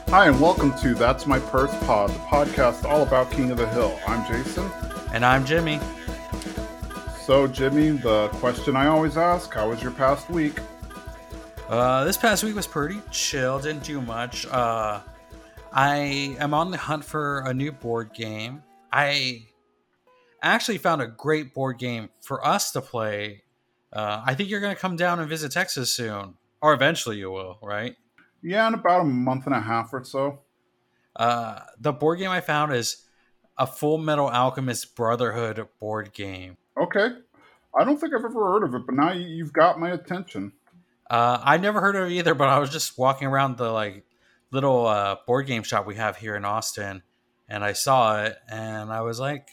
Hi, and welcome to That's My Purse Pod, the podcast all about King of the Hill. I'm Jason. And I'm Jimmy. So, Jimmy, the question I always ask, how was your past week? This past week was pretty chill, didn't do much. I am on the hunt for a new board game. I actually found a great board game for us to play. I think you're going to come down and visit Texas soon. Or eventually you will, right? Yeah, in about a month and a half or so. The board game I found is a Full Metal Alchemist Brotherhood board game. Okay. I don't think I've ever heard of it, but now you've got my attention. I never heard of it either, but I was just walking around the little board game shop we have here in Austin, and I saw it, and I was like,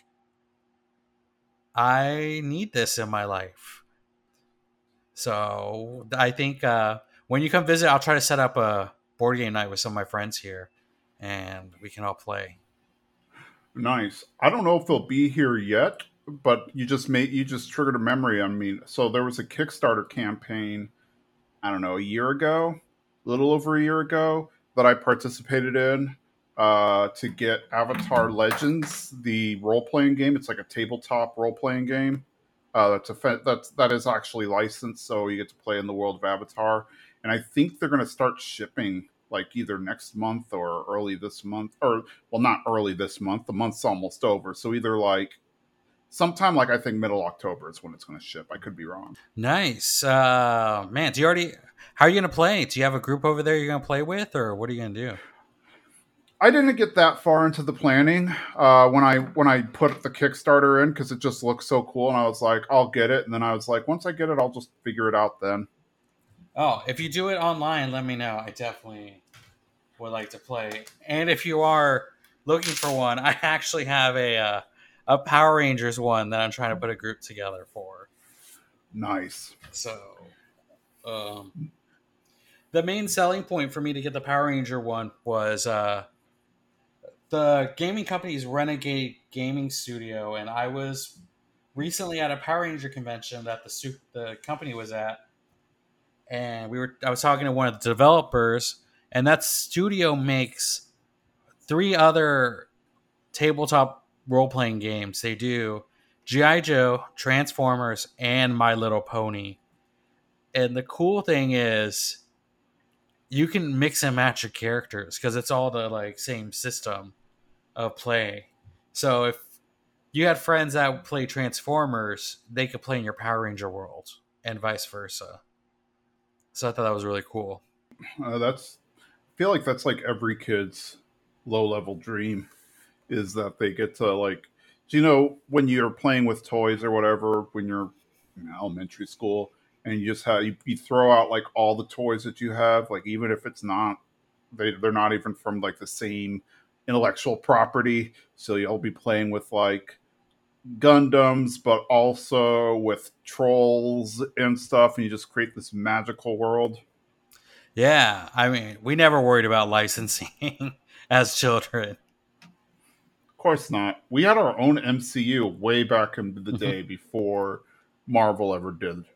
I need this in my life. So I think when you come visit, I'll try to set up a board game night with some of my friends here, and we can all play. Nice. I don't know if they'll be here yet, but you just triggered a memory on me. So there was a Kickstarter campaign, I don't know, a little over a year ago, that I participated in to get Avatar Legends, the role-playing game. It's like a tabletop role-playing game. That is actually licensed, so you get to play in the world of Avatar. And I think they're going to start shipping like either next month or early this month, or well, not early this month. The month's almost over, so either like sometime like I think middle October is when it's going to ship. I could be wrong. Nice, man. How are you going to play? Do you have a group over there you're going to play with, or what are you going to do? I didn't get that far into the planning when I put the Kickstarter in, because it just looked so cool, and I was like, I'll get it. And then I was like, once I get it, I'll just figure it out then. Oh, if you do it online, let me know. I definitely would like to play. And if you are looking for one, I actually have a Power Rangers one that I'm trying to put a group together for. Nice. So, the main selling point for me to get the Power Ranger one was the gaming company's Renegade Gaming Studio, and I was recently at a Power Ranger convention that the company was at, and I was talking to one of the developers, and that studio makes 3 other tabletop role-playing games. They do G.I. Joe, Transformers, and My Little Pony. And the cool thing is you can mix and match your characters because it's all the same system of play. So if you had friends that play Transformers, they could play in your Power Ranger world and vice versa. So I thought that was really cool. I feel like that's like every kid's low-level dream, is that they get to when you're playing with toys or whatever, when you're in elementary school, and you just you throw out like all the toys that you have, like even if it's not, they're not even from like the same intellectual property. So you'll be playing with like Gundams, but also with trolls and stuff, and you just create this magical world. Yeah, I mean, we never worried about licensing as children. Of course not. We had our own MCU way back in the day before Marvel ever did.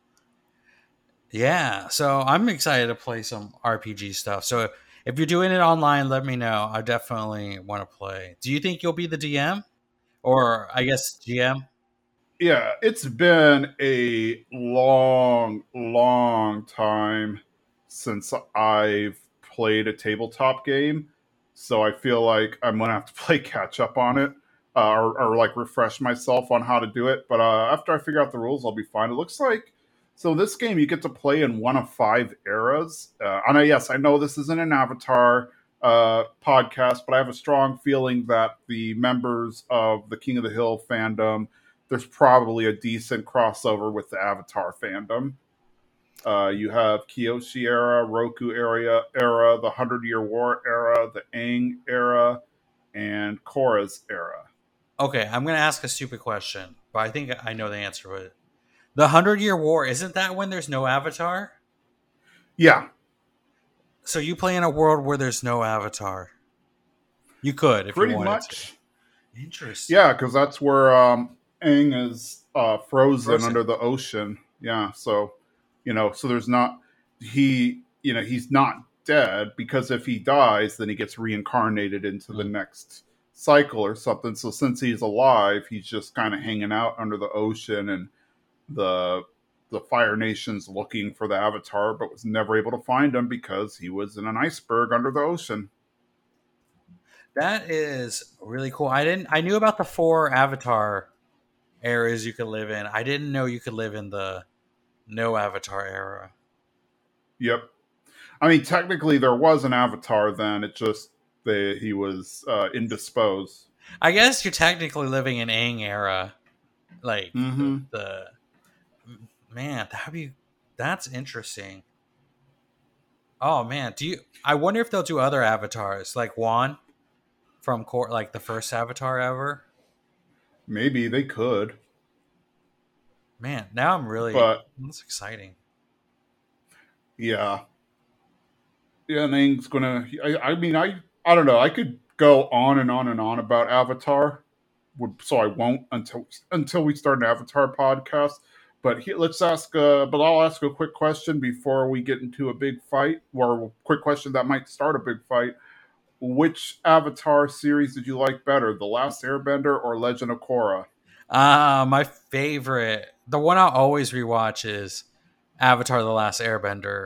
Yeah, so I'm excited to play some RPG stuff. So if you're doing it online, let me know. I definitely want to play. Do you think you'll be the DM? Or, I guess, GM? Yeah, it's been a long, long time since I've played a tabletop game. So I feel like I'm going to have to play catch up on it, or like refresh myself on how to do it. But after I figure out the rules, I'll be fine. It looks like, so this game, you get to play in one of 5 eras. Yes, I know this isn't an Avatar podcast, but I have a strong feeling that the members of the King of the Hill fandom, there's probably a decent crossover with the Avatar fandom. You have Kyoshi era, Roku era, the 100-Year War era, the Aang era, and Korra's era. Okay, I'm going to ask a stupid question, but I think I know the answer to it. The 100-Year War, isn't that when there's no Avatar? Yeah. So you play in a world where there's no Avatar? You could, if you wanted much. To. Interesting. Yeah, because that's where Aang is frozen under the ocean. Yeah, so so there's not he's not dead, because if he dies, then he gets reincarnated into the next cycle or something. So since he's alive, he's just kind of hanging out under the ocean, and the Fire Nation's looking for the Avatar, but was never able to find him because he was in an iceberg under the ocean. That is really cool. I knew about the 4 Avatar eras you could live in. I didn't know you could live in the no Avatar era. Yep. I mean, technically there was an Avatar then. It just he was indisposed. I guess you're technically living in Aang era. Like the man, that's interesting. Oh man, I wonder if they'll do other avatars like Wan from like the first Avatar ever. Maybe they could. Man, now that's exciting. Yeah. Yeah, and Aang's gonna. I mean, I don't know. I could go on and on and on about Avatar, so I won't until we start an Avatar podcast. But I'll ask a quick question before we get into a big fight, or a quick question that might start a big fight. Which Avatar series did you like better, The Last Airbender or Legend of Korra? My favorite, the one I'll always rewatch is Avatar: The Last Airbender.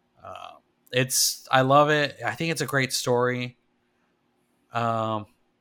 I love it. I think it's a great story. Not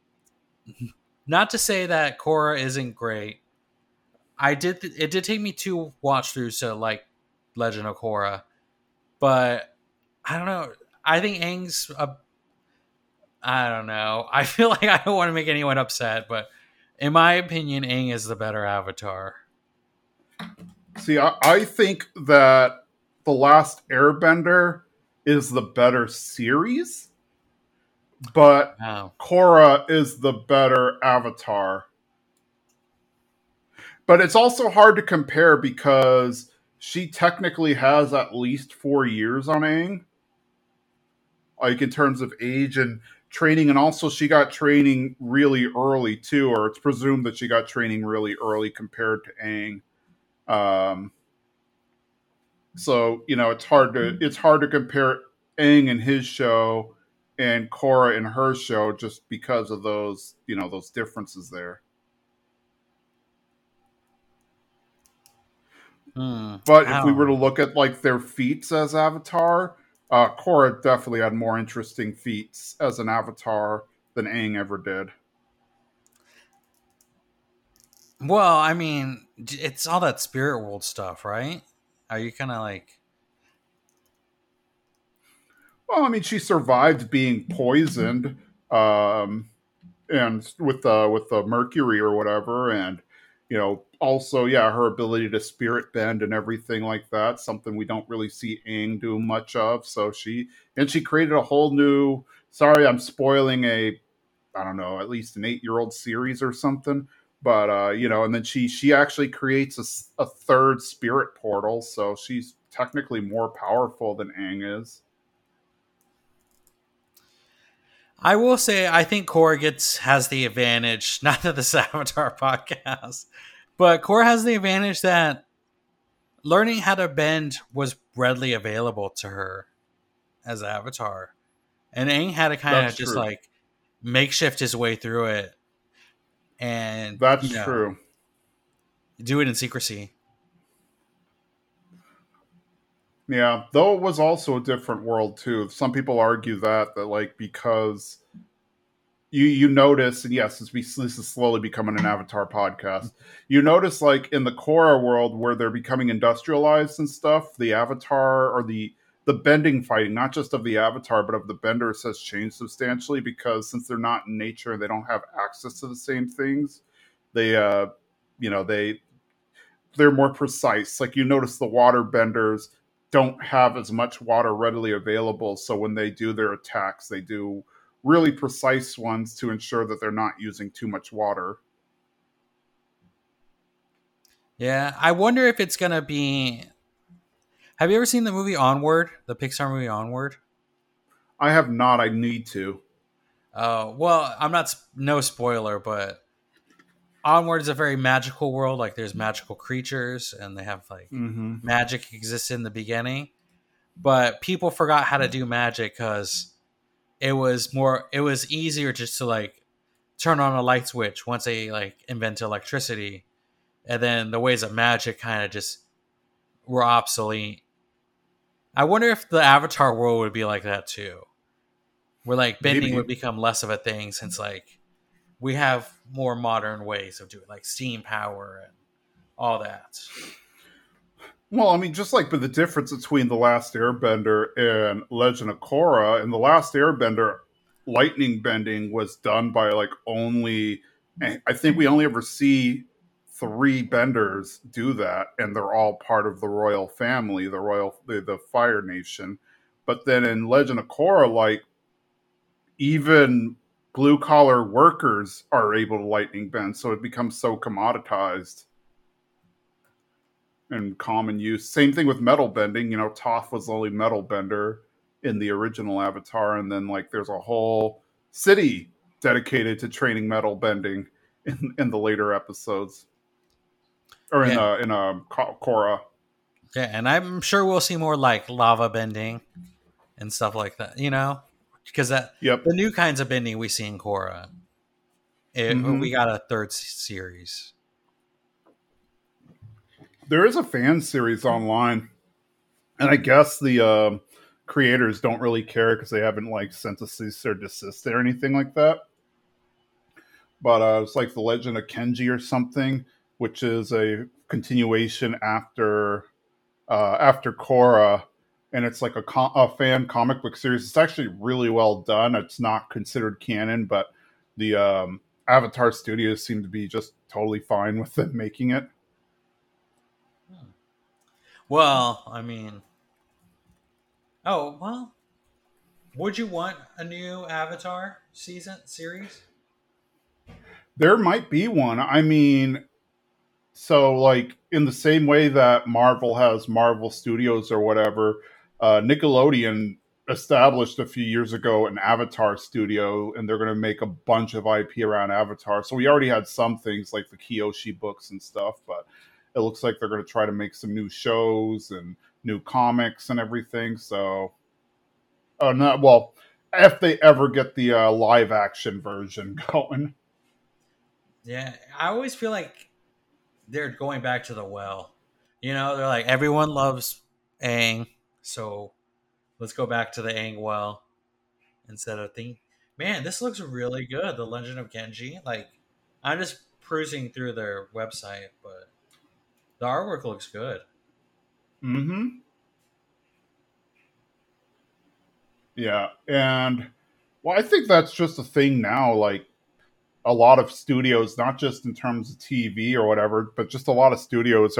to say that Korra isn't great. It did take me 2 watch throughs to like Legend of Korra, but I don't know. I think Aang's I don't know. I feel like I don't want to make anyone upset, but in my opinion, Aang is the better Avatar. See, I think that The Last Airbender is the better series, but Korra is the better Avatar. But it's also hard to compare because she technically has at least 4 years on Aang, like in terms of age and training, and also she got training really early too, or it's presumed that she got training really early compared to Aang. So it's hard to compare Aang in his show and Korra in her show just because of those those differences there. But if we were to look at like their feats as Avatar, Korra definitely had more interesting feats as an Avatar than Aang ever did. Well, I mean, it's all that spirit world stuff, right? Are you kind of like? Well, I mean, she survived being poisoned, and with the mercury or whatever, and also, yeah, her ability to spirit bend and everything like that, something we don't really see Aang do much of. So she created a whole new. Sorry, I'm spoiling I don't know, at least an 8-year-old series or something. But and then she actually creates a third spirit portal, so she's technically more powerful than Aang is. I will say, I think Korra has the advantage, not that this Avatar podcast, but Korra has the advantage that learning how to bend was readily available to her as Avatar. And Aang had to kind of just like makeshift his way through it. And that's true. Do it in secrecy. Yeah, though it was also a different world too. Some people argue that like because you notice, and yes, this is slowly becoming an Avatar podcast. You notice, like in the Korra world, where they're becoming industrialized and stuff, the Avatar or the bending fighting, not just of the Avatar, but of the Benders, has changed substantially because since they're not in nature, they don't have access to the same things. They're more precise. Like you notice the water benders don't have as much water readily available, so when they do their attacks, they do really precise ones to ensure that they're not using too much water. Yeah, I wonder if it's gonna be. Have you ever seen the movie Onward, the Pixar movie Onward? I have not. I need to. Well, I'm not. No spoiler, but Onward is a very magical world. Like there's magical creatures, and they have like magic exists in the beginning. but people forgot how to do magic because it was easier just to like turn on a light switch once they like invented electricity, and then the ways of magic kind of just were obsolete. I wonder if the Avatar world would be like that too, where like bending would Maybe. become less of a thing since like we have more modern ways of doing like steam power and all that. Well, I mean, just like but the difference between The Last Airbender and Legend of Korra, in The Last Airbender, lightning bending was done by like only, I think we only ever see three benders do that, and they're all part of the royal family, the Fire Nation. But then in Legend of Korra, like even blue collar workers are able to lightning bend, so it becomes so commoditized and common use. Same thing with metal bending. You know, Toph was the only metal bender in the original Avatar, and then like there's a whole city dedicated to training metal bending in the later episodes, or Yeah, in Korra. yeah, and I'm sure we'll see more like lava bending and stuff like that. You know, because that Yep. the new kinds of bending we see in Korra, we Hmm. got a third series. There is a fan series online, and I guess the creators don't really care because they haven't like sent a cease or desist or anything like that. But it's like the Legend of Kenji or something, which is a continuation after Korra, and it's like a fan comic book series. It's actually really well done. It's not considered canon, but the Avatar Studios seem to be just totally fine with them making it. Hmm. Well, I mean, oh well, would you want a new Avatar season series? There might be one. I mean, so like in the same way that Marvel has Marvel Studios or whatever, Nickelodeon established a few years ago an Avatar studio, and they're going to make a bunch of IP around Avatar. So we already had some things like the Kyoshi books and stuff, but it looks like they're going to try to make some new shows and new comics and everything. So, not well, if they ever get the live action version going. Yeah, I always feel like they're going back to the well. You know, they're like everyone loves Aang, so let's go back to the Aang well instead of think. Man, this looks really good. The Legend of Genji. Like, I'm just cruising through their website, but the artwork looks good. Mm-hmm. Yeah, and well, I think that's just a thing now. Like a lot of studios, not just in terms of TV or whatever, but just a lot of studios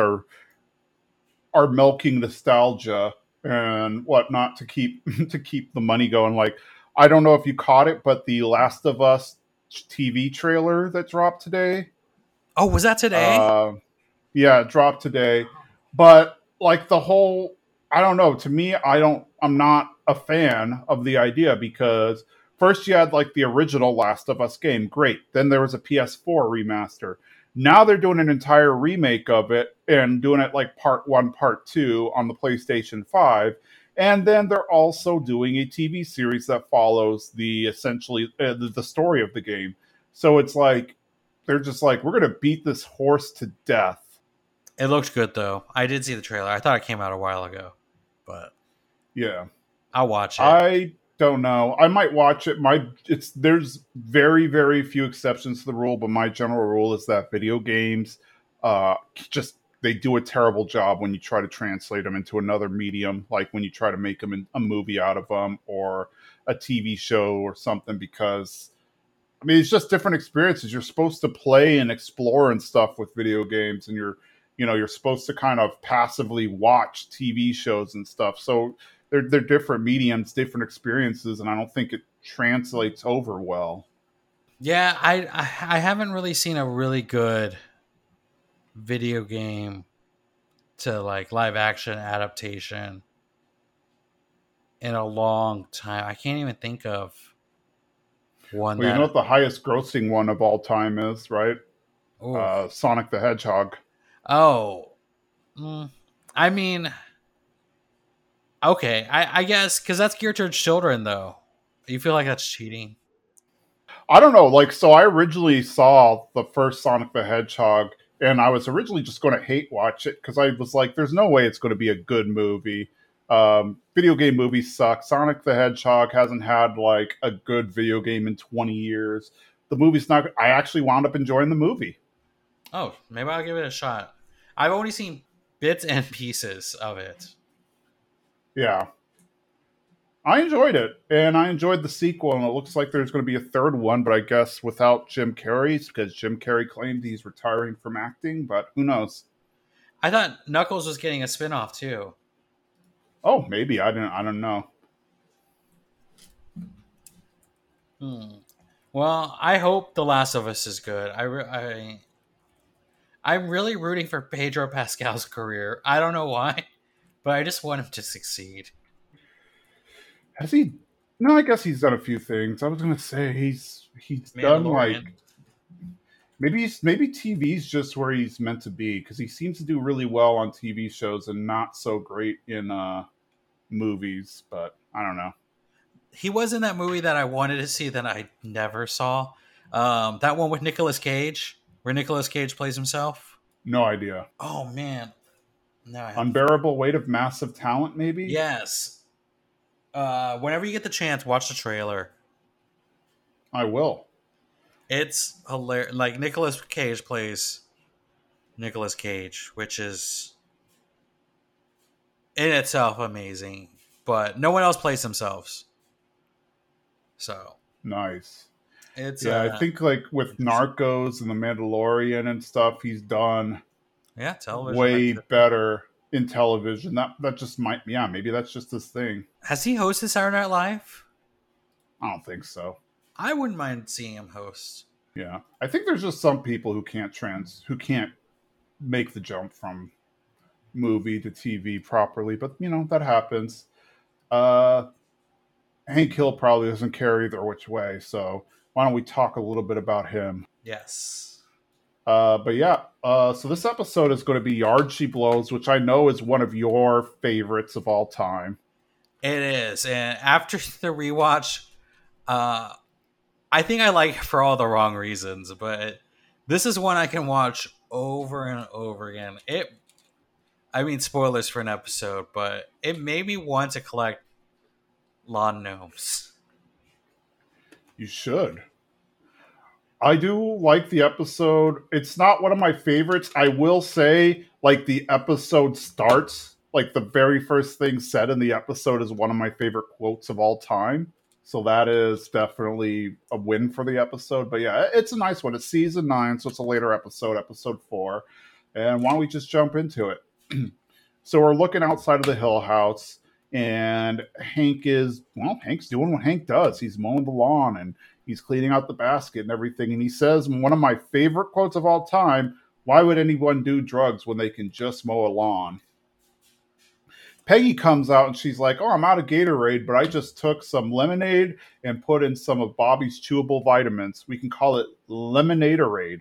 are milking nostalgia and whatnot to keep to keep the money going. Like I don't know if you caught it, but the Last of Us TV trailer that dropped today. Oh, was that today? Uh, yeah, it dropped today. But like the whole, I don't know. To me, I'm not a fan of the idea because first you had like the original Last of Us game, great. Then there was a PS4 remaster. Now they're doing an entire remake of it and doing it like part one, part two on the PlayStation 5. And then they're also doing a TV series that follows the essentially the story of the game. So it's like they're just like, we're going to beat this horse to death. It looked good though. I did see the trailer. I thought it came out a while ago, but Yeah. I'll watch it. I don't know. I might watch it. There's very, very few exceptions to the rule, but my general rule is that video games just they do a terrible job when you try to translate them into another medium, like when you try to make them a movie out of them or a TV show or something, because I mean, it's just different experiences. You're supposed to play and explore and stuff with video games, and you're supposed to kind of passively watch TV shows and stuff. So they're different mediums, different experiences, and I don't think it translates over well. Yeah, I haven't really seen a really good video game to like live action adaptation in a long time. I can't even think of one Well, you know that. what the highest grossing one of all time is, right? Oh, Sonic the Hedgehog. oh. Mm, I mean, Okay, I guess because that's geared towards children, though. You feel like that's cheating? I don't know. Like, so I originally saw the first Sonic the Hedgehog, and I was originally just going to hate watch it because I was like, "There's no way it's going to be a good movie." Video game movies suck. Sonic the Hedgehog hasn't had like a good video game in 20 years. The movie's not. I actually wound up enjoying the movie. Oh, maybe I'll give it a shot. I've only seen bits and pieces of it. Yeah, I enjoyed it, and I enjoyed the sequel. And it looks like there's going to be a third one, but I guess without Jim Carrey, because Jim Carrey claimed he's retiring from acting. But who knows? I thought Knuckles was getting a spin-off too. Oh, maybe I didn't. I don't know. Hmm. Well, I hope The Last of Us is good. I'm really rooting for Pedro Pascal's career. I don't know why, but I just want him to succeed. Has he? No, I guess he's done a few things. I was gonna say he's done like Mandalorian. maybe TV's just where he's meant to be because he seems to do really well on TV shows and not so great in movies. But I don't know. He was in that movie that I wanted to see that I never saw. That one with Nicolas Cage, where Nicolas Cage plays himself. No idea. Oh man, no, I have. Unbearable weight of massive talent. Maybe Yes. Whenever you get the chance, watch the trailer. I will. It's hilarious. Like Nicolas Cage plays Nicolas Cage, which is in itself amazing. But no one else plays themselves, so Nice. it's Yeah, I think like with interesting. Narcos and The Mandalorian and stuff, he's done Yeah, television. way better in television. That just might, yeah, maybe that's just his thing. Has he hosted Saturday Night Live? I don't think so. I wouldn't mind seeing him host. Yeah, I think there's just some people who can't make the jump from movie to TV properly, but you know that happens. Uh, Hank Hill probably doesn't care either which way, so why don't we talk a little bit about him? Yes, But yeah, so this episode is going to be Yard She Blows, which I know is one of your favorites of all time. it is. And after the rewatch, uh, I think I like it for all the wrong reasons, but this is one I can watch over and over again. I mean, spoilers for an episode, but it made me want to collect lawn gnomes. You should. I do like the episode. It's not one of my favorites. I will say, like, the episode starts, like, the very first thing said in the episode is one of my favorite quotes of all time. So that is definitely a win for the episode. But yeah, it's a nice one. It's season 9, so it's a later episode, episode 4. And why don't we just jump into it? So we're looking outside of the Hill House, and Hank's doing what Hank does. He's mowing the lawn and he's cleaning out the basket and everything. And he says, one of my favorite quotes of all time, why would anyone do drugs when they can just mow a lawn? Peggy comes out and she's like, oh, I'm out of Gatorade, but I just took some lemonade and put in some of Bobby's chewable vitamins. We can call it Lemonadeorade.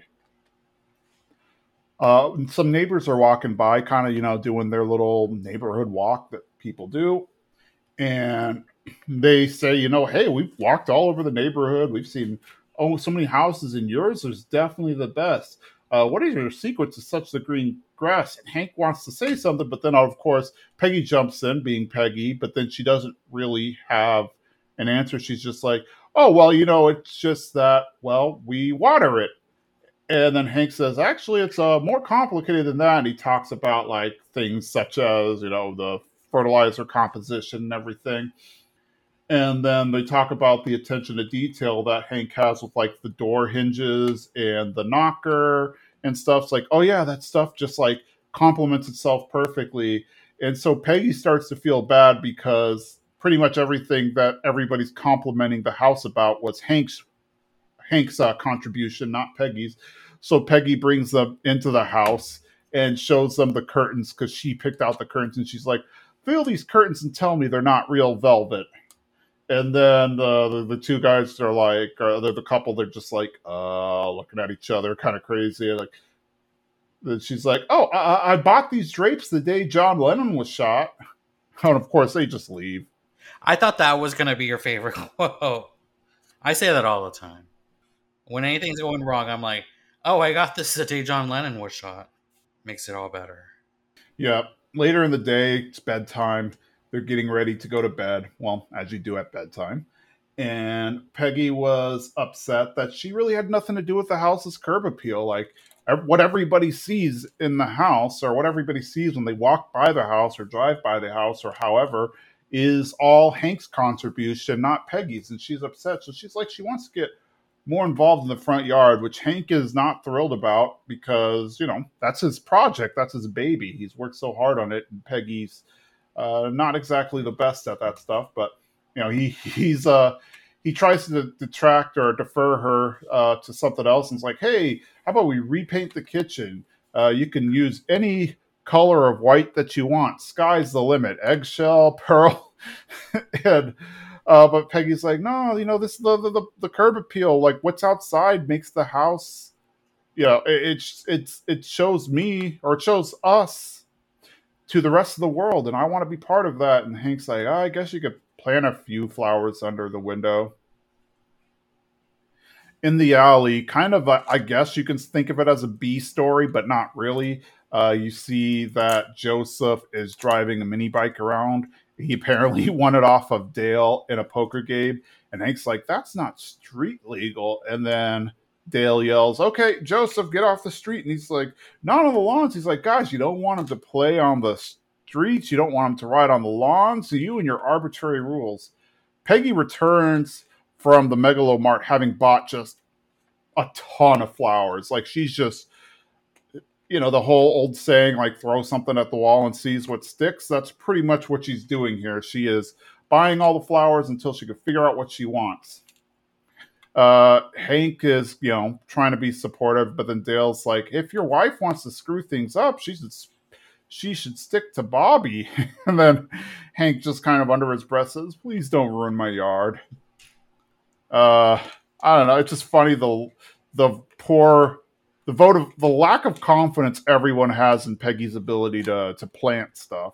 Some neighbors are walking by, kind of, doing their little neighborhood walk that people do. And they say, hey, we've walked all over the neighborhood. We've seen, so many houses, and yours is definitely the best. What are your secrets to such the green grass? And Hank wants to say something, but then, of course, Peggy jumps in, being Peggy, but then she doesn't really have an answer. She's just like, oh, well, it's just that, well, we water it. And then Hank says, actually, it's more complicated than that. And he talks about like things such as, the fertilizer composition and everything. And then they talk about the attention to detail that Hank has with like the door hinges and the knocker and stuff. It's like, oh yeah, that stuff just like complements itself perfectly. And so Peggy starts to feel bad because pretty much everything that everybody's complimenting the house about was Hank's contribution, not Peggy's. So Peggy brings them into the house and shows them the curtains because she picked out the curtains, and she's like, feel these curtains and tell me they're not real velvet. And then the two guys are like, the couple, they're just like, looking at each other, kind of crazy. Like, then she's like, oh, I bought these drapes the day John Lennon was shot. And of course, they just leave. I thought that was going to be your favorite quote. I say that all the time. When anything's going wrong, I'm like, oh, I got this the day John Lennon was shot. Makes it all better. Yeah. Later in the day, it's bedtime. They're getting ready to go to bed. Well, as you do at bedtime. And Peggy was upset that she really had nothing to do with the house's curb appeal. Like, what everybody sees in the house, or what everybody sees when they walk by the house or drive by the house or however, is all Hank's contribution, not Peggy's. And she's upset. So she's like, she wants to get more involved in the front yard, which Hank is not thrilled about because, that's his project. That's his baby. He's worked so hard on it. And Peggy's not exactly the best at that stuff, but he tries to detract or defer her to something else, and it's like, hey, how about we repaint the kitchen? You can use any color of white that you want. Sky's the limit. Eggshell, pearl, and but Peggy's like, no, this is the curb appeal. Like, what's outside makes the house. It shows me, or it shows us to the rest of the world, and I want to be part of that. And Hank's like, I guess you could plant a few flowers under the window. In the alley, kind of, I guess you can think of it as a B story, but not really. You see that Joseph is driving a mini bike around. He apparently won it off of Dale in a poker game. And Hank's like, that's not street legal. And then Dale yells, okay, Joseph, get off the street. And he's like, not on the lawns. He's like, guys, you don't want him to play on the streets. You don't want him to ride on the lawns. So you and your arbitrary rules. Peggy returns from the Megalomart having bought just a ton of flowers. Like, she's just, the whole old saying, like, throw something at the wall and sees what sticks. That's pretty much what she's doing here. She is buying all the flowers until she can figure out what she wants. Hank is, trying to be supportive, but then Dale's like, if your wife wants to screw things up, she should stick to Bobby. And then Hank just kind of under his breath says, please don't ruin my yard. I don't know. It's just funny, the lack of confidence everyone has in Peggy's ability to plant stuff.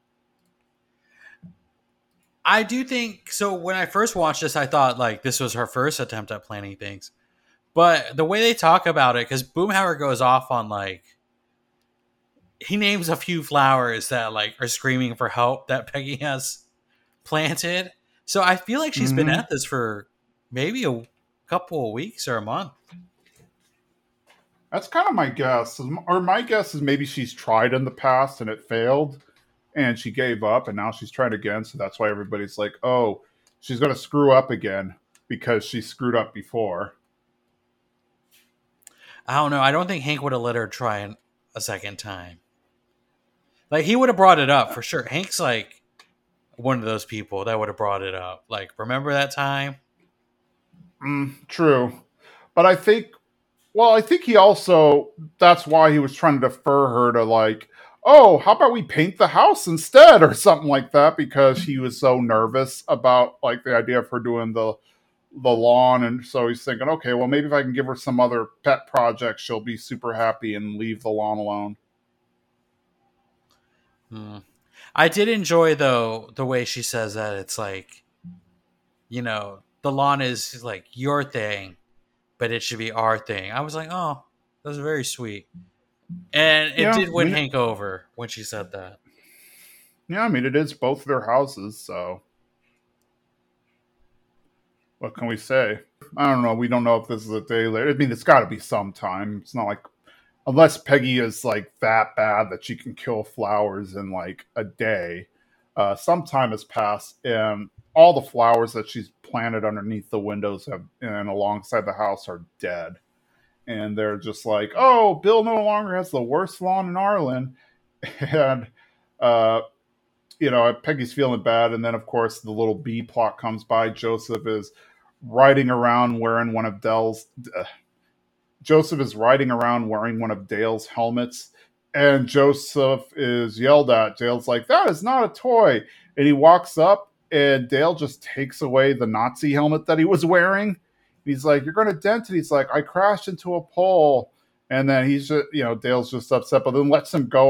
I do think so. When I first watched this, I thought like this was her first attempt at planning things, but the way they talk about it, because Boomhauer goes off on like, he names a few flowers that like are screaming for help that Peggy has planted. So I feel like she's been at this for maybe a couple of weeks or a month. That's kind of my guess. Or my guess is maybe she's tried in the past and it failed and she gave up and now she's trying again. So that's why everybody's like, oh, she's going to screw up again because she screwed up before. I don't know. I don't think Hank would have let her try a second time. Like, he would have brought it up for sure. Hank's like one of those people that would have brought it up. Like, remember that time? True. But I think he also, that's why he was trying to defer her to like, oh, how about we paint the house instead or something like that, because he was so nervous about like the idea of her doing the lawn. And so he's thinking, okay, well, maybe if I can give her some other pet project, she'll be super happy and leave the lawn alone. I did enjoy, though, the way she says that. It's like, the lawn is like your thing, but it should be our thing. I was like, oh, that was very sweet. And it did win Hank over when she said that. Yeah, I mean, it is both their houses, so what can we say? I don't know. We don't know if this is a day later. I mean, it's got to be sometime. It's not like, unless Peggy is like that bad that she can kill flowers in like a day. Some time has passed, and all the flowers that she's planted underneath the windows and alongside the house are dead. And they're just like, oh, Bill no longer has the worst lawn in Arlen. And, Peggy's feeling bad. And then, of course, the little B plot comes by. Joseph is riding around wearing one of Dale's helmets. And Joseph is yelled at. Dale's like, that is not a toy. And he walks up, and Dale just takes away the Nazi helmet that he was wearing. He's like, you're going to dent it. He's like, I crashed into a pole. And then he's just, Dale's just upset, but then lets him go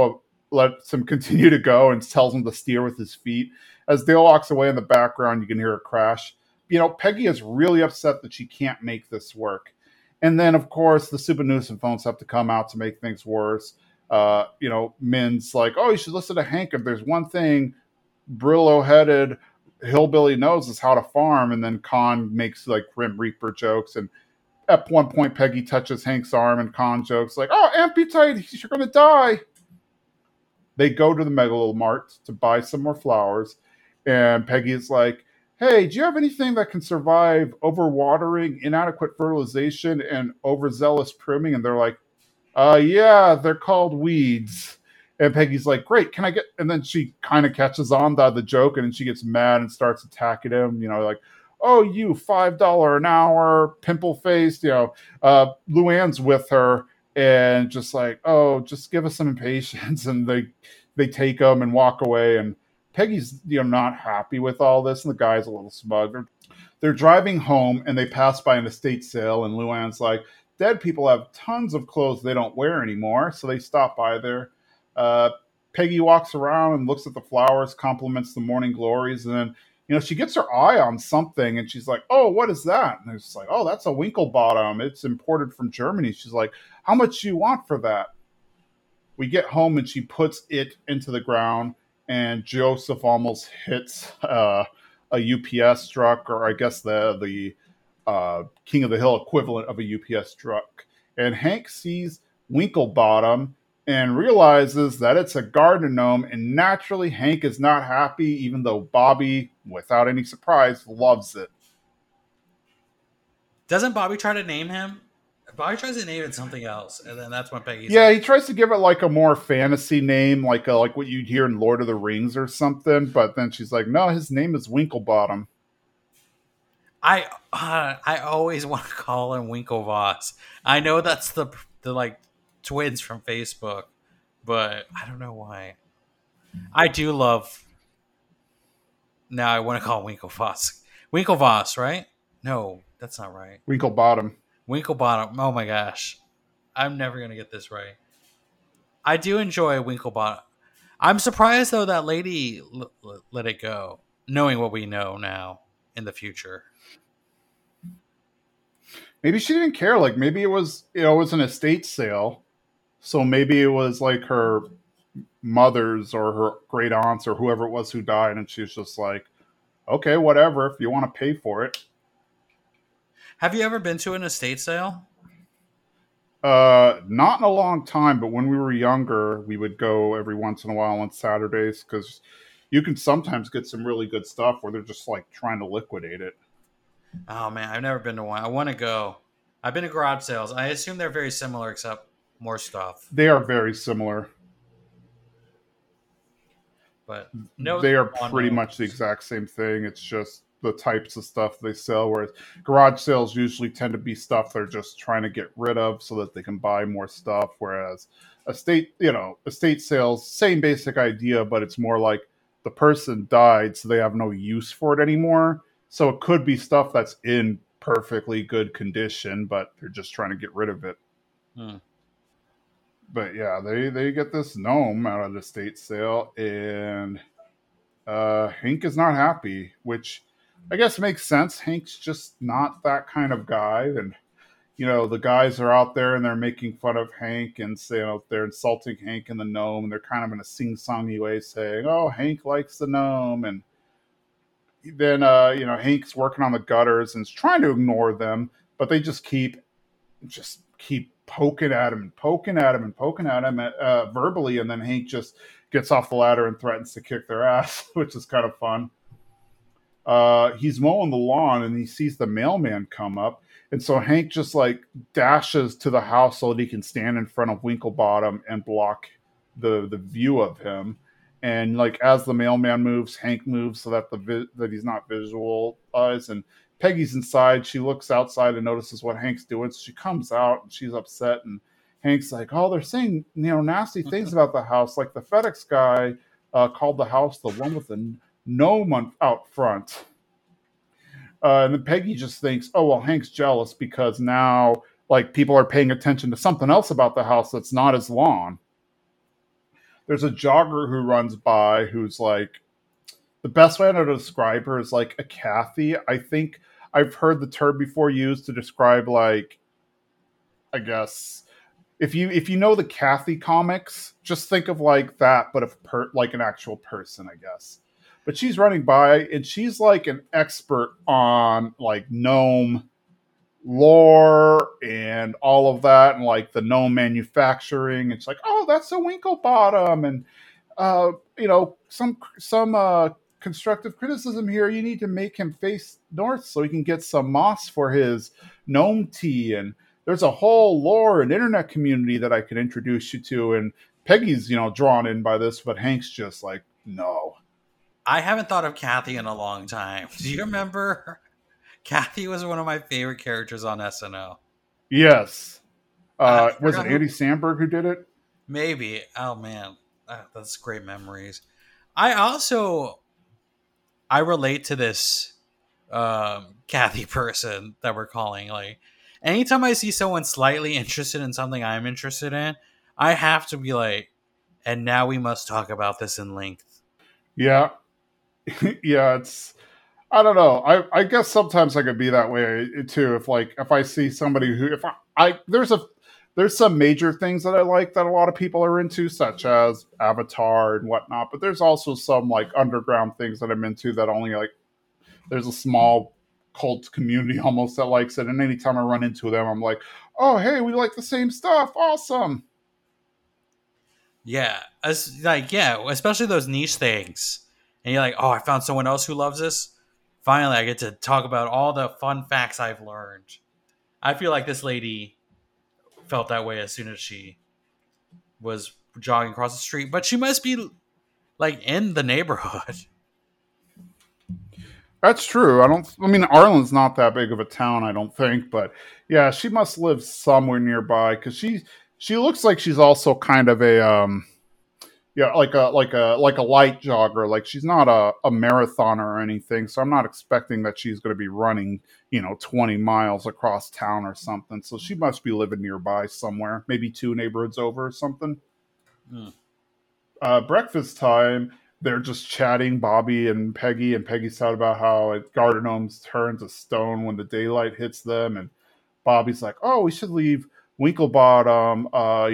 lets him continue to go and tells him to steer with his feet. As Dale walks away in the background, you can hear a crash. Peggy is really upset that she can't make this work. And then, of course, the Super Nuisance phones have to come out to make things worse. Min's like, oh, you should listen to Hank. If there's one thing Brillo-headed hillbilly knows is how to farm. And then Con makes like Grim Reaper jokes. And at one point, Peggy touches Hank's arm and Con jokes like, oh, amputate, you're going to die. They go to the Megalo Mart to buy some more flowers. And Peggy is like, hey, do you have anything that can survive overwatering, inadequate fertilization, and overzealous pruning? And they're like, yeah, they're called weeds. And Peggy's like, great, can I get... And then she kind of catches on the joke, and then she gets mad and starts attacking him, like, oh, you $5 an hour, pimple-faced, Luann's with her, and just like, oh, just give us some impatience. And they take him and walk away, and Peggy's not happy with all this, and the guy's a little smug. They're driving home, and they pass by an estate sale, and Luann's like, dead people have tons of clothes they don't wear anymore, so they stop by there. Peggy walks around and looks at the flowers, compliments the morning glories, and then she gets her eye on something, and she's like, oh, what is that? And it's like, oh, that's a Winklebottom. It's imported from Germany. She's like, how much do you want for that? We get home, and she puts it into the ground, and Joseph almost hits a UPS truck, or I guess the King of the Hill equivalent of a UPS truck. And Hank sees Winklebottom and realizes that it's a garden gnome, and naturally Hank is not happy, even though Bobby, without any surprise, loves it. Doesn't Bobby try to name him? Bobby tries to name it something else, and then that's when Peggy's he tries to give it like a more fantasy name, like what you'd hear in Lord of the Rings or something, but then she's like, no, his name is Winklebottom. I always want to call him Winklevoss. I know that's the like twins from Facebook, but I don't know why. I do love... Now I want to call him Winklevoss. Winklevoss, right? No, that's not right. Winklebottom. Winklebottom. Oh my gosh. I'm never going to get this right. I do enjoy Winklebottom. I'm surprised, though, that lady let it go, knowing what we know now in the future. Maybe she didn't care. Like, maybe it was, it was an estate sale. So maybe it was like her mother's or her great aunts or whoever it was who died. And she's just like, okay, whatever, if you want to pay for it. Have you ever been to an estate sale? Not in a long time, but when we were younger, we would go every once in a while on Saturdays because you can sometimes get some really good stuff where they're just like trying to liquidate it. Oh man, I've never been to one. I want to go. I've been to garage sales. I assume they're very similar, except more stuff. They are very similar. But no, they are pretty much the exact same thing. It's just the types of stuff they sell, whereas garage sales usually tend to be stuff they're just trying to get rid of so that they can buy more stuff, whereas estate sales, same basic idea, but it's more like the person died so they have no use for it anymore. So it could be stuff that's in perfectly good condition, but they're just trying to get rid of it. But yeah, they get this gnome out of the estate sale, and Hank is not happy, which I guess makes sense. Hank's just not that kind of guy. And, the guys are out there and they're making fun of Hank and they're insulting Hank and the gnome. And they're kind of in a sing-songy way saying, oh, Hank likes the gnome. And then, Hank's working on the gutters and is trying to ignore them, but they just keep poking at him verbally. And then Hank just gets off the ladder and threatens to kick their ass, which is kind of fun. He's mowing the lawn and he sees the mailman come up. And so Hank just like dashes to the house so that he can stand in front of Winklebottom and block the view of him. And like as the mailman moves, Hank moves so that that he's not visualized. And Peggy's inside. She looks outside and notices what Hank's doing. So she comes out and she's upset. And Hank's like, oh, they're saying nasty things about the house. Like the FedEx guy called the house the one with the gnome out front. And then Peggy just thinks, oh, well, Hank's jealous because now like people are paying attention to something else about the house that's not his lawn. there's a jogger who runs by who's like, the best way to describe her is like a Kathy. I think I've heard the term before used to describe like, I guess if you know the Kathy comics, just think of like that, but if like an actual person, I guess. But she's running by and she's like an expert on like gnome lore and all of that, and like the gnome manufacturing. It's like, oh, that's a Winklebottom, and some constructive criticism here. You need to make him face north so he can get some moss for his gnome tea. And there's a whole lore and internet community that I could introduce you to. And Peggy's, drawn in by this, but Hank's just like, no. I haven't thought of Kathy in a long time. Do you remember? Kathy was one of my favorite characters on SNL. Yes. Was it Andy Samberg who did it? Maybe. Oh man, that's great memories. I relate to this Kathy person that we're calling. Like, anytime I see someone slightly interested in something I'm interested in, I have to be like, and now we must talk about this in length. Yeah. Yeah, I don't know. I guess sometimes I could be that way too. If I see somebody who, if I there's some major things that I like that a lot of people are into, such as Avatar and whatnot. But there's also some like underground things that I'm into that only like there's a small cult community almost that likes it. And anytime I run into them, I'm like, oh hey, we like the same stuff. Awesome. Yeah, especially those niche things. And you're like, oh, I found someone else who loves this. Finally, I get to talk about all the fun facts I've learned. I feel like this lady felt that way as soon as she was jogging across the street, but she must be like in the neighborhood. That's true. I mean, Arlen's not that big of a town, I don't think, but yeah, she must live somewhere nearby because she looks like she's also kind of a yeah, like a light jogger. Like she's not a marathoner or anything, so I'm not expecting that she's going to be running 20 miles across town or something. So she must be living nearby somewhere, maybe two neighborhoods over or something. Mm. Breakfast time, they're just chatting, Bobby and Peggy's talking about how garden gnomes turn to stone when the daylight hits them, and Bobby's like, oh, we should leave Winklebottom,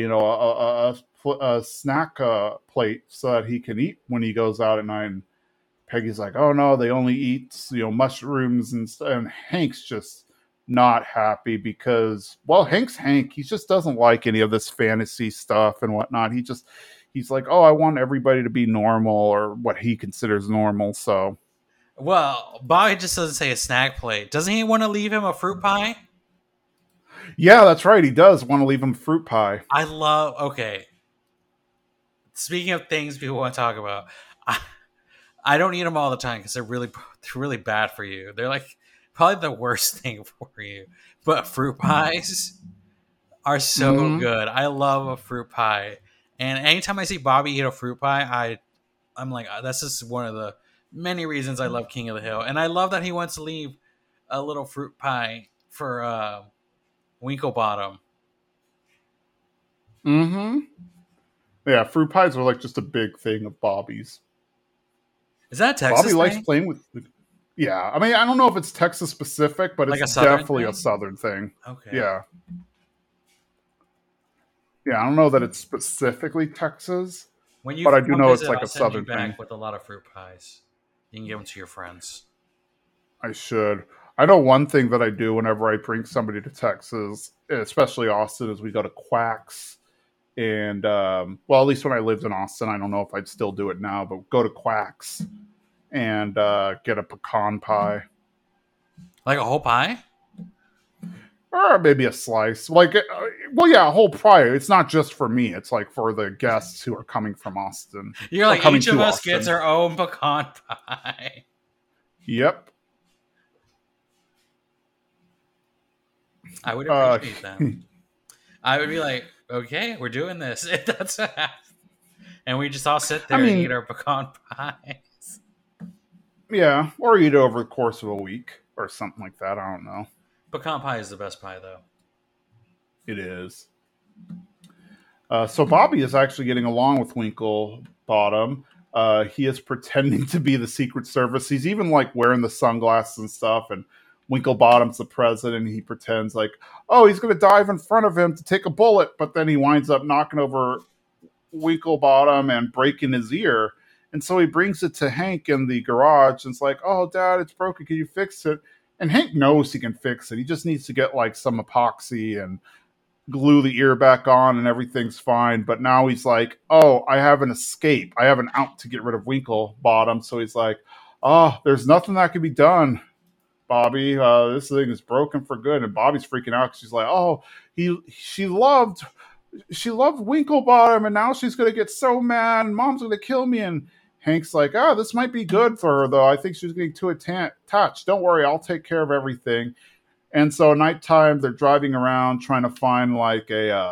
a snack plate so that he can eat when he goes out at night. And Peggy's like, oh no, they only eat mushrooms and stuff. And Hank's just not happy because, well, Hank's Hank. He just doesn't like any of this fantasy stuff and whatnot. He's like, oh, I want everybody to be normal, or what he considers normal. So, well, Bobby just doesn't say a snack plate. Doesn't he want to leave him a fruit pie? Yeah, that's right. He does want to leave him fruit pie. Okay. Speaking of things people want to talk about, I don't eat them all the time because they're really bad for you. They're like probably the worst thing for you. But fruit pies are so good. I love a fruit pie. And anytime I see Bobby eat a fruit pie, I'm like, that's just one of the many reasons I love King of the Hill. And I love that he wants to leave a little fruit pie for Winklebottom. Mm-hmm. Yeah, fruit pies are like just a big thing of Bobby's. Is that Texas? Bobby likes playing with. Yeah, I mean, I don't know if it's Texas specific, but like it's definitely a Southern thing. Okay. Yeah. Yeah, I don't know that it's specifically Texas, but I do know it's like a Southern thing. With a lot of fruit pies, you can give them to your friends. I should. I know one thing that I do whenever I bring somebody to Texas, especially Austin, is we go to Quack's. And, well, at least when I lived in Austin, I don't know if I'd still do it now, but go to Quack's and get a pecan pie. Like a whole pie? Or maybe a slice. Like, well, yeah, a whole pie. It's not just for me. It's like for the guests who are coming from Austin. You're like, each of us gets our own pecan pie. Yep. I would appreciate that. I would be like, okay, we're doing this. And we just all sit there and eat our pecan pies. Yeah, or eat it over the course of a week or something like that. I don't know. Pecan pie is the best pie, though. It is. So Bobby is actually getting along with Winklebottom. He is pretending to be the Secret Service. He's even like wearing the sunglasses and stuff. And Winklebottom's the president. He pretends like, oh, he's going to dive in front of him to take a bullet, but then he winds up knocking over Winklebottom and breaking his ear. And so he brings it to Hank in the garage and it's like, oh, Dad, it's broken. Can you fix it? And Hank knows he can fix it. He just needs to get like some epoxy and glue the ear back on and everything's fine. But now he's like, oh, I have an escape. I have an out to get rid of Winklebottom. So he's like, oh, there's nothing that can be done, Bobby. This thing is broken for good. And Bobby's freaking out because she's like, oh, she loved Winklebottom and now she's going to get so mad and Mom's going to kill me. And Hank's like, oh, this might be good for her, though. I think she's getting too attached. Don't worry, I'll take care of everything. And so at nighttime, they're driving around trying to find like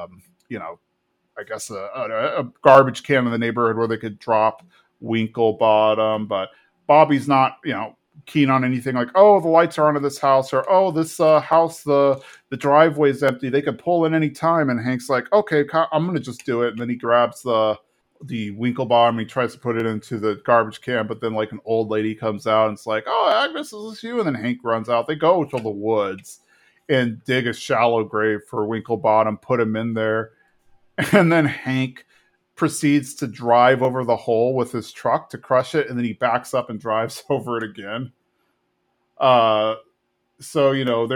I guess a garbage can in the neighborhood where they could drop Winklebottom. But Bobby's not, keen on anything like, oh, the lights are on at this house, or oh, this house, the driveway is empty. They could pull in any time. And Hank's like, okay, I'm gonna just do it. And then he grabs the Winklebottom. He tries to put it into the garbage can, but then like an old lady comes out and it's like, "Oh, Agnes, is this you?" And then Hank runs out. They go to the woods and dig a shallow grave for Winklebottom, put him in there, and then Hank proceeds to drive over the hole with his truck to crush it, and then he backs up and drives over it again. Uh, so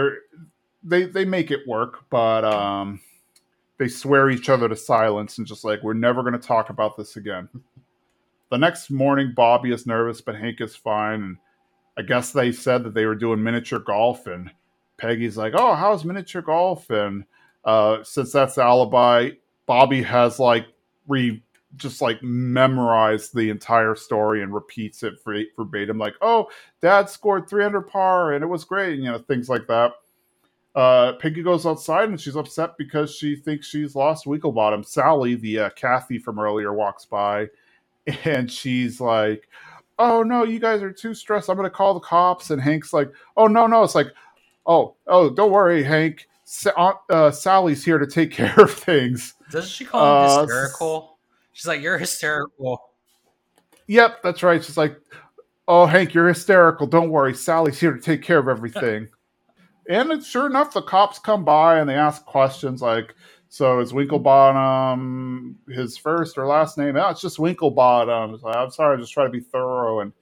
they make it work, but they swear each other to silence and just like, we're never going to talk about this again. The next morning, Bobby is nervous, but Hank is fine. And I guess they said that they were doing miniature golf. And Peggy's like, oh, how's miniature golf? And since that's the alibi, Bobby has like just like memorized the entire story and repeats it verbatim. Like, oh, Dad scored 300 par and it was great. Things like that. Peggy goes outside and she's upset because she thinks she's lost Winklebottom. Sally, the Kathy from earlier, walks by and she's like, oh no, you guys are too stressed. I'm going to call the cops. And Hank's like, oh no. It's like, oh, don't worry, Hank. Sally's here to take care of things. Doesn't she call him hysterical? She's like, you're hysterical. Yep, that's right. She's like, oh, Hank, you're hysterical. Don't worry. Sally's here to take care of everything. And sure enough, the cops come by and they ask questions like, so is Winklebottom his first or last name? No, it's just Winklebottom. It's like, I'm sorry, I just try to be thorough. And,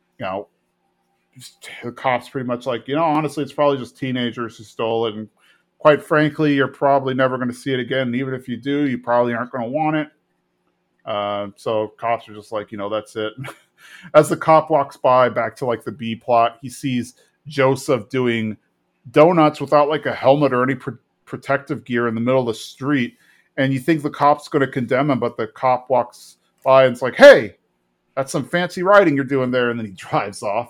the cops pretty much like, honestly, it's probably just teenagers who stole it. And quite frankly, you're probably never going to see it again. And even if you do, you probably aren't going to want it. So cops are just like, that's it. As the cop walks by back to like the B plot, he sees Joseph doing donuts without like a helmet or any protective gear in the middle of the street. And you think the cop's going to condemn him, but the cop walks by and it's like, hey, that's some fancy writing you're doing there. And then he drives off.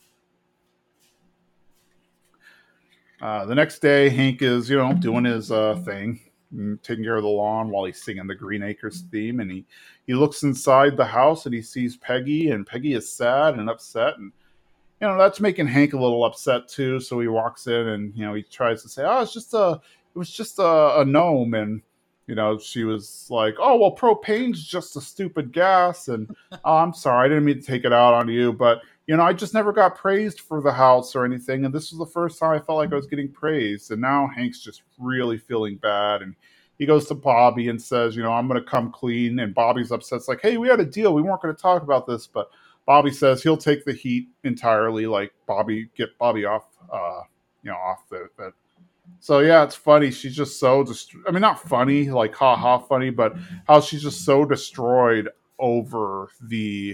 The next day, Hank is, doing his thing, taking care of the lawn while he's singing the Green Acres theme. And he looks inside the house and he sees Peggy, and Peggy is sad and upset. And, that's making Hank a little upset too. So he walks in and, he tries to say, oh, it was just a gnome. And, she was like, oh, well, propane's just a stupid gas. And oh, I'm sorry, I didn't mean to take it out on you, but I just never got praised for the house or anything. And this was the first time I felt like I was getting praised. And now Hank's just really feeling bad. And he goes to Bobby and says, I'm going to come clean. And Bobby's upset. It's like, hey, we had a deal. We weren't going to talk about this. But Bobby says he'll take the heat entirely. Like get Bobby off, off the. So yeah, it's funny. She's just so, not funny, like ha funny, but how she's just so destroyed over the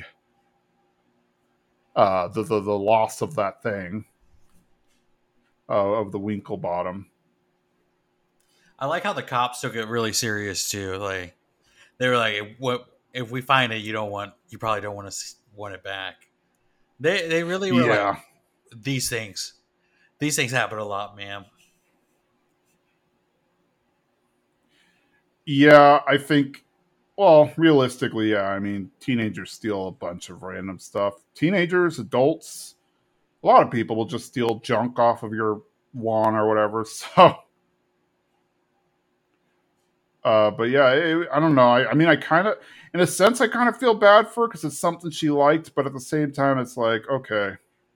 loss of that thing, of the Winklebottom. I like how the cops took it really serious too. Like they were like, "What if we find it? You probably don't want it back." They really were like, these things happen a lot, man. Yeah, I think. Well, realistically, yeah. Teenagers steal a bunch of random stuff. Teenagers, adults, a lot of people will just steal junk off of your lawn or whatever. So, But yeah, I don't know. I mean, I kind of, in a sense, I kind of feel bad for her because it's something she liked, but at the same time, it's like, okay,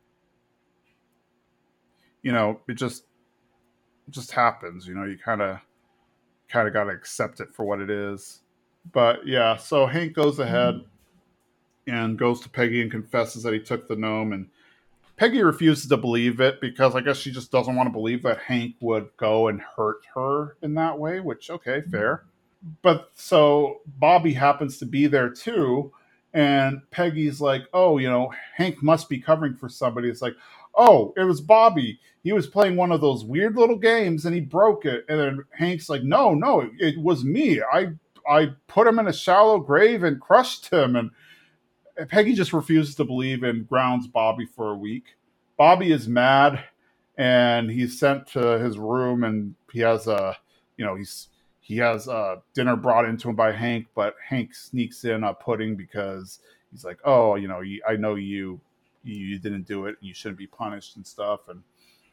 it just happens. You kind of got to accept it for what it is. But yeah, so Hank goes ahead and goes to Peggy and confesses that he took the gnome, and Peggy refuses to believe it because I guess she just doesn't want to believe that Hank would go and hurt her in that way, which, okay, fair. But so Bobby happens to be there too, and Peggy's like, oh, Hank must be covering for somebody. It's like, oh, it was Bobby. He was playing one of those weird little games and he broke it. And then Hank's like, no, no, it was me. I put him in a shallow grave and crushed him. And Peggy just refuses to believe and grounds Bobby for a week. Bobby is mad and he's sent to his room, and he has he has dinner brought into him by Hank, but Hank sneaks in a pudding because he's like, oh, I know you didn't do it, you shouldn't be punished and stuff. And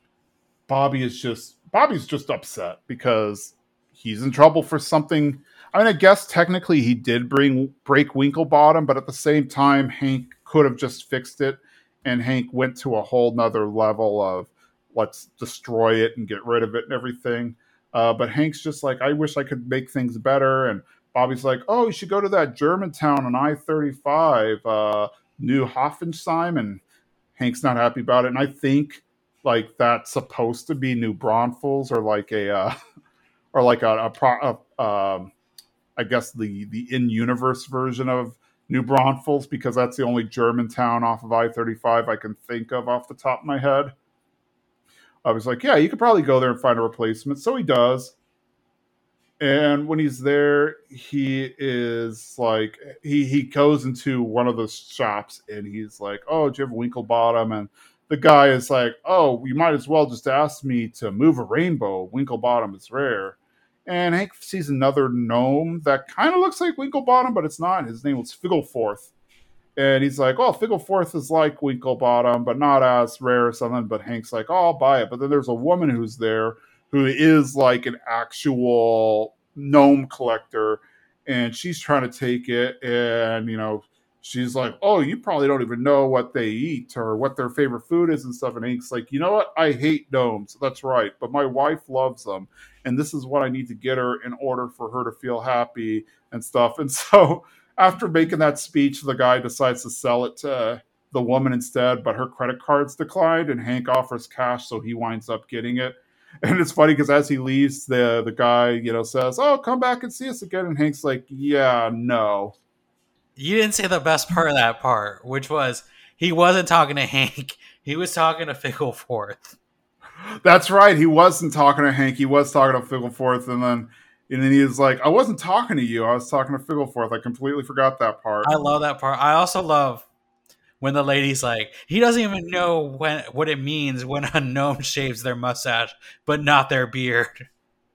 Bobby's just upset because he's in trouble for something. I mean, I guess technically he did break Winklebottom, but at the same time, Hank could have just fixed it, and Hank went to a whole nother level of let's destroy it and get rid of it and everything. But Hank's just like, I wish I could make things better. And Bobby's like, oh, you should go to that Germantown on I-35, New Hoffenheim. And Hank's not happy about it. And I think like that's supposed to be New Braunfels, or like or like I guess the in-universe version of New Braunfels, because that's the only Germantown off of I-35 I can think of off the top of my head. I was like, yeah, you could probably go there and find a replacement. So he does. And when he's there, he is like, he goes into one of the shops and he's like, oh, do you have Winklebottom? And the guy is like, oh, you might as well just ask me to move a rainbow. Winklebottom is rare. And Hank sees another gnome that kind of looks like Winklebottom, but it's not. His name was Figgleforth. And he's like, oh, Figgleforth is like Winklebottom, but not as rare or something. But Hank's like, oh, I'll buy it. But then there's a woman who's there who is like an actual gnome collector. And she's trying to take it. And, she's like, oh, you probably don't even know what they eat or what their favorite food is and stuff. And Hank's like, you know what? I hate gnomes. That's right. But my wife loves them. And this is what I need to get her in order for her to feel happy and stuff. And so after making that speech, the guy decides to sell it to the woman instead, but her credit card's declined, and Hank offers cash, so he winds up getting it. And it's funny because as he leaves, the guy, says, oh, come back and see us again. And Hank's like, yeah, no. You didn't say the best part of that part, which was he wasn't talking to Hank. He was talking to Figgleforth. That's right. He wasn't talking to Hank. He was talking to Figgleforth. And then he was like, I wasn't talking to you. I was talking to Figgleforth. I completely forgot that part. I love that part. I also love when the lady's like, he doesn't even know what it means when a gnome shaves their mustache, but not their beard.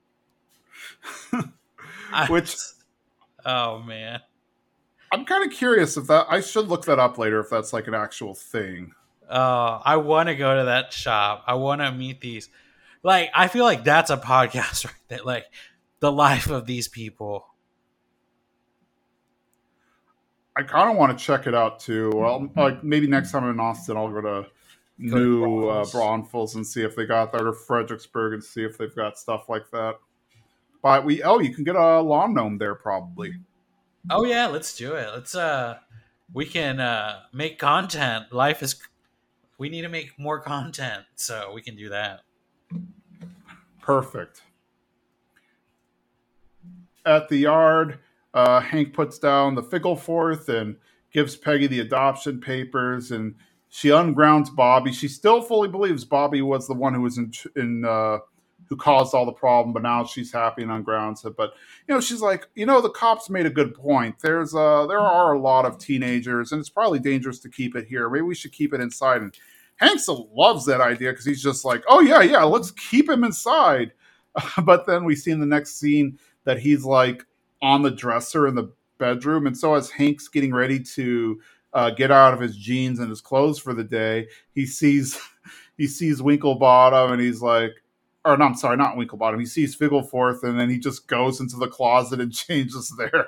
Oh, man. I'm kind of curious if that, I should look that up later if that's like an actual thing. I want to go to that shop. I want to meet these. Like, I feel like that's a podcast right there. Like, the life of these people. I kind of want to check it out too. Well, like maybe next time I'm in Austin, I'll go to New Braunfels and see if they got that, or Fredericksburg and see if they've got stuff like that. But you can get a lawn gnome there probably. Oh yeah, let's do it. We can make content. We need to make more content, so we can do that. Perfect. At the yard, Hank puts down the Figgleforth and gives Peggy the adoption papers, and she ungrounds Bobby. She still fully believes Bobby was the one who was who caused all the problem, but now she's happy and ungrounds it. But she's like, the cops made a good point. There are a lot of teenagers, and it's probably dangerous to keep it here. Maybe we should keep it inside. And Hank still loves that idea because he's just like, oh yeah, let's keep him inside. But then we see in the next scene that he's like on the dresser in the bedroom, and so as Hank's getting ready to get out of his jeans and his clothes for the day, he sees Winklebottom, and he's like, or no, I'm sorry, not Winklebottom. He sees Figgleforth, and then he just goes into the closet and changes there.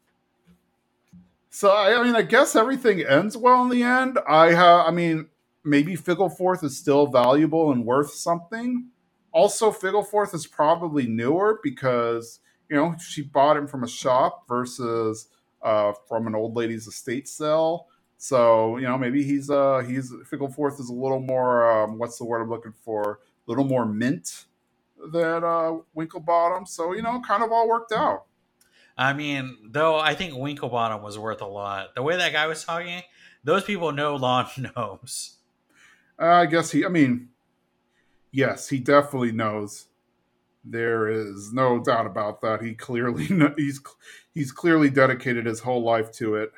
So I mean, I guess everything ends well in the end. I mean, maybe Figgleforth is still valuable and worth something. Also, Figgleforth is probably newer because she bought him from a shop versus from an old lady's estate sale. So maybe he's Figgleforth is a little more what's the word I'm looking for? A little more mint than Winklebottom. So kind of all worked out. I mean, though I think Winklebottom was worth a lot. The way that guy was talking, those people know lawn gnomes. I guess I mean, yes, he definitely knows. There is no doubt about that. He's clearly dedicated his whole life to it.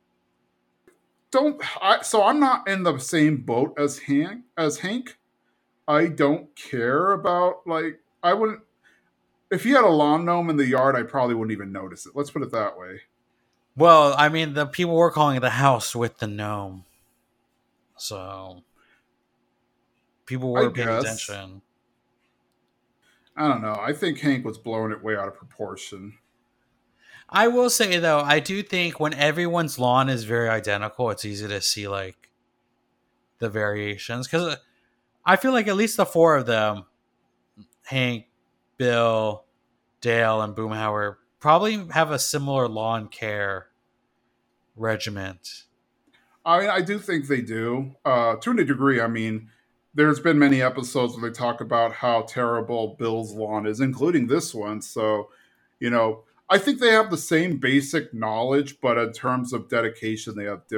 So I'm not in the same boat as Hank. I don't care about I wouldn't if he had a lawn gnome in the yard, I probably wouldn't even notice it. Let's put it that way. Well, I mean, the people were calling it the house with the gnome. So people I were paying guess. attention. I don't know. I think Hank was blowing it way out of proportion. I will say though, I do think when everyone's lawn is very identical, it's easy to see like the variations because I feel like at least the four of them, Hank, Bill, Dale, and Boomhauer, probably have a similar lawn care regiment. I mean, I do think they do. To a degree, I mean, there's been many episodes where they talk about how terrible Bill's lawn is, including this one. So, I think they have the same basic knowledge, but in terms of dedication, they have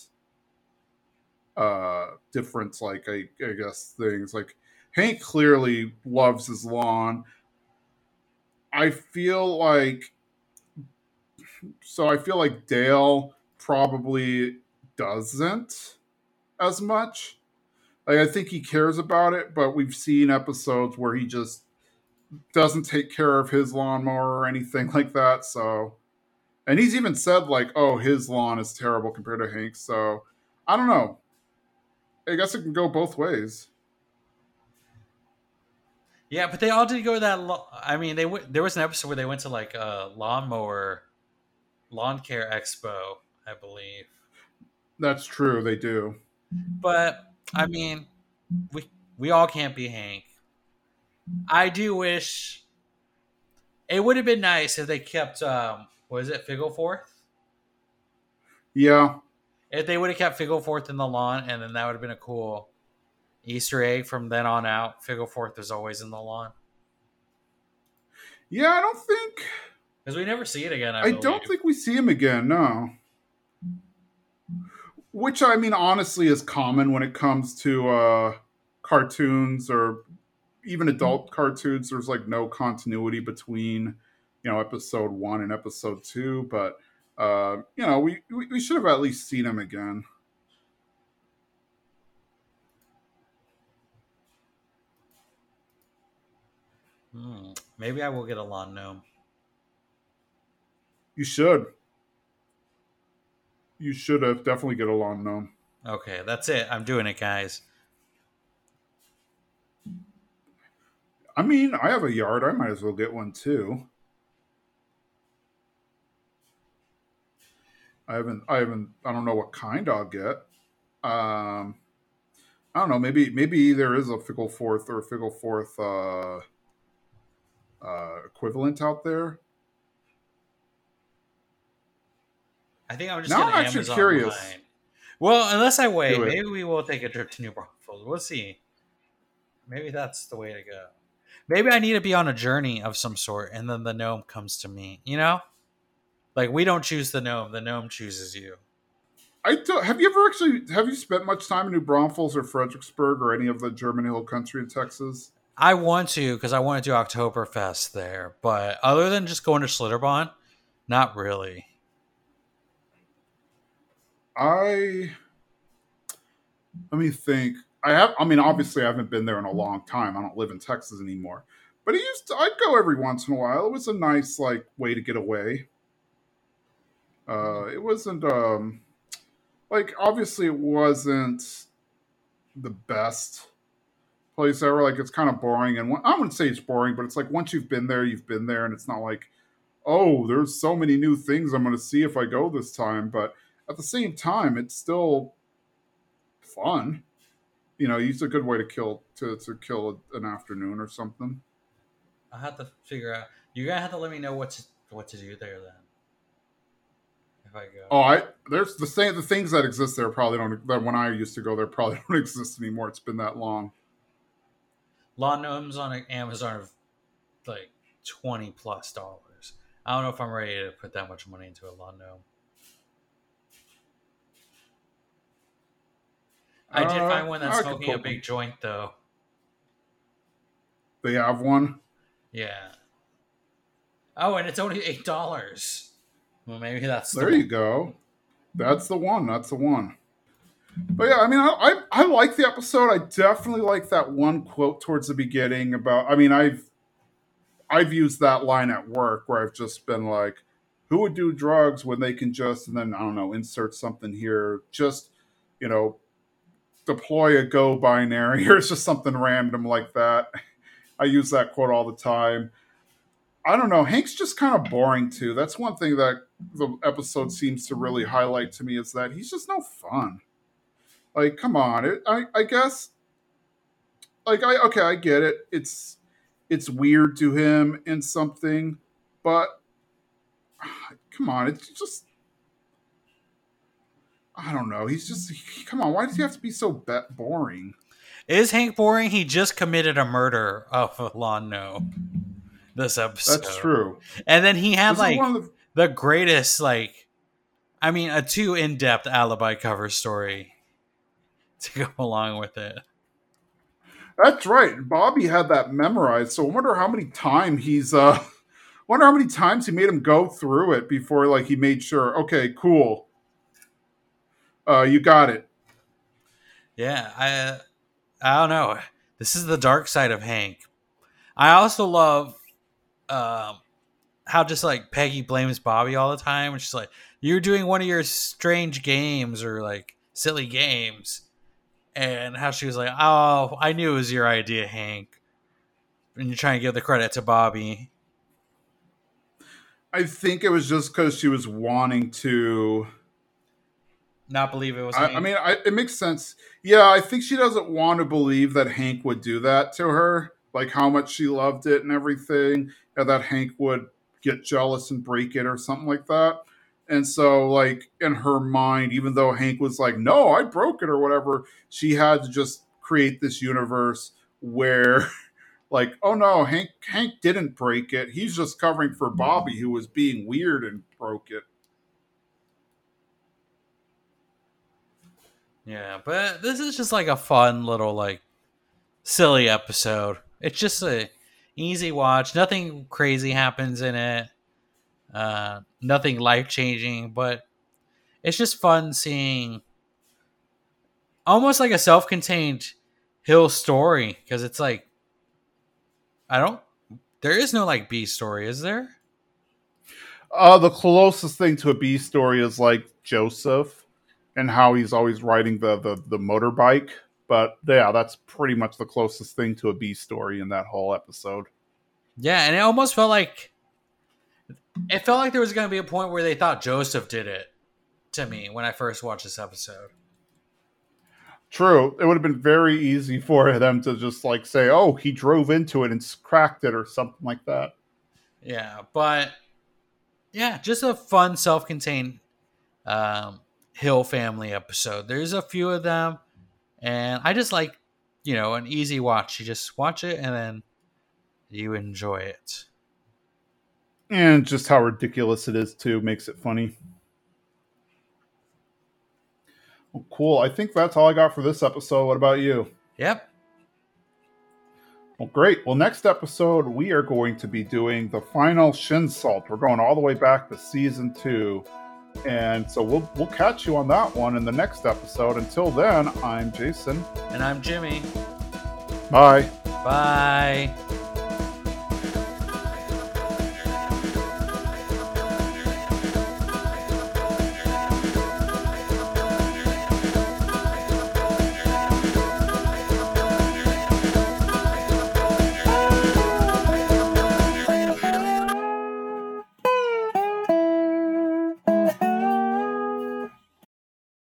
different I guess things. Like Hank clearly loves his lawn. I feel like I feel like Dale probably doesn't as much. Like I think he cares about it, but we've seen episodes where he just doesn't take care of his lawnmower or anything like that. So, and he's even said like, "Oh, his lawn is terrible compared to Hank's." So, I don't know. I guess it can go both ways. Yeah, but they all did go to that. I mean, there was an episode where they went to like a lawn care expo, I believe. That's true. They do. But I mean, we all can't be Hank. I do wish it would have been nice if they kept was it Figgleforth? Yeah. If they would have kept Figgleforth in the lawn, and then that would have been a cool Easter egg from then on out. Figgleforth is always in the lawn Yeah. I don't think. because we never see it again. I I believe. don't think we see him again. No. Which I mean, honestly, is common when it comes to cartoons or even adult cartoons. There's like no continuity between episode one and episode two, but we should have at least seen him again. Maybe I will get a lawn gnome. You should. You should have definitely get along gnome. Okay, that's it. I'm doing it, guys. I mean, I have a yard. I might as well get one too. I don't know what kind I'll get. Um, I don't know. Maybe there is a Fickleforth or a Fickleforth equivalent out there. I think I'm just Now gonna I'm actually Amazon curious. mine. Well, unless I wait, Do it. maybe we will take a trip to New Braunfels. We'll see. Maybe that's the way to go. Maybe I need to be on a journey of some sort, and then the gnome comes to me. You know, like we don't choose the gnome chooses you. I don't, have you ever actually have you spent much time in New Braunfels or Fredericksburg or any of the German Hill Country in Texas? I want to because I want to do Oktoberfest there, but other than just going to Schlitterbahn, not really. I Let me think. I mean, obviously, I haven't been there in a long time. I don't live in Texas anymore. But I'd go every once in a while. It was a nice, way to get away. It wasn't, obviously, it wasn't the best place ever. Like, it's kind of boring, and I wouldn't say it's boring, but it's like once you've been there, and it's not like, oh, there's so many new things I'm going to see if I go this time. But at the same time, it's still fun. It's a good way to kill an afternoon or something. I'll have to figure out. You're gonna have to let me know what to do there then. If I go. Oh, there's the things that exist there probably don't. That when I used to go there probably don't exist anymore. It's been that long. Lawn gnomes on Amazon are like $20+. I don't know if I'm ready to put that much money into a lawn gnome. I did find one that's smoking a big joint, though. They have one? Yeah. Oh, and it's only $8. Well, maybe that's there. You go. That's the one. But yeah, I mean, I like the episode. I definitely like that one quote towards the beginning about. I mean, I've used that line at work where I've just been like, "Who would do drugs when they can just?" And then I don't know, insert something here. Just deploy a Go binary, or it's just something random like that. I use that quote all the time. I don't know. Hank's just kind of boring too. That's one thing that the episode seems to really highlight to me is that he's just no fun. Like, come on. I guess. Like, I get it. It's weird to him and something, but come on. It's just. I don't know. Come on. Why does he have to be so boring? Is Hank boring? He just committed a murder of a lawn gnome this episode. That's true. And then he had the greatest, a too in-depth alibi cover story to go along with it. That's right. Bobby had that memorized. So I wonder how many times he made him go through it before he made sure, okay, cool. You got it. Yeah, I don't know. This is the dark side of Hank. I also love how just Peggy blames Bobby all the time. And she's like, "You're doing one of your strange games or silly games," and how she was like, "Oh, I knew it was your idea, Hank," and you're trying to give the credit to Bobby. I think it was just because she was wanting to. Not believe it was Hank. I mean, it makes sense. Yeah, I think she doesn't want to believe that Hank would do that to her, how much she loved it and everything, and that Hank would get jealous and break it or something like that. And so, in her mind, even though Hank was like, no, I broke it or whatever, she had to just create this universe where, oh no, Hank didn't break it. He's just covering for Bobby, who was being weird and broke it. Yeah, but this is just a fun little silly episode. It's just a easy watch. Nothing crazy happens in it. Nothing life-changing, but it's just fun seeing almost a self-contained Hill story, because it's there is no B story, is there? The closest thing to a B story is Joseph and how he's always riding the motorbike. But yeah, that's pretty much the closest thing to a B story in that whole episode. Yeah, and it almost felt like there was going to be a point where they thought Joseph did it to me when I first watched this episode. True. It would have been very easy for them to just say, oh, he drove into it and cracked it or something like that. Yeah, but yeah, just a fun self-contained Hill family episode. There's a few of them, and I just an easy watch. You just watch it and then you enjoy it. And just how ridiculous it is too makes it funny. Well, cool. I think that's all I got for this episode. What about you? Yep. Well, great. Well, next episode, we are going to be doing the final Shinsault. We're going all the way back to season 2. And so we'll catch you on that one in the next episode. Until then, I'm Jason. And I'm Jimmy. Bye. Bye.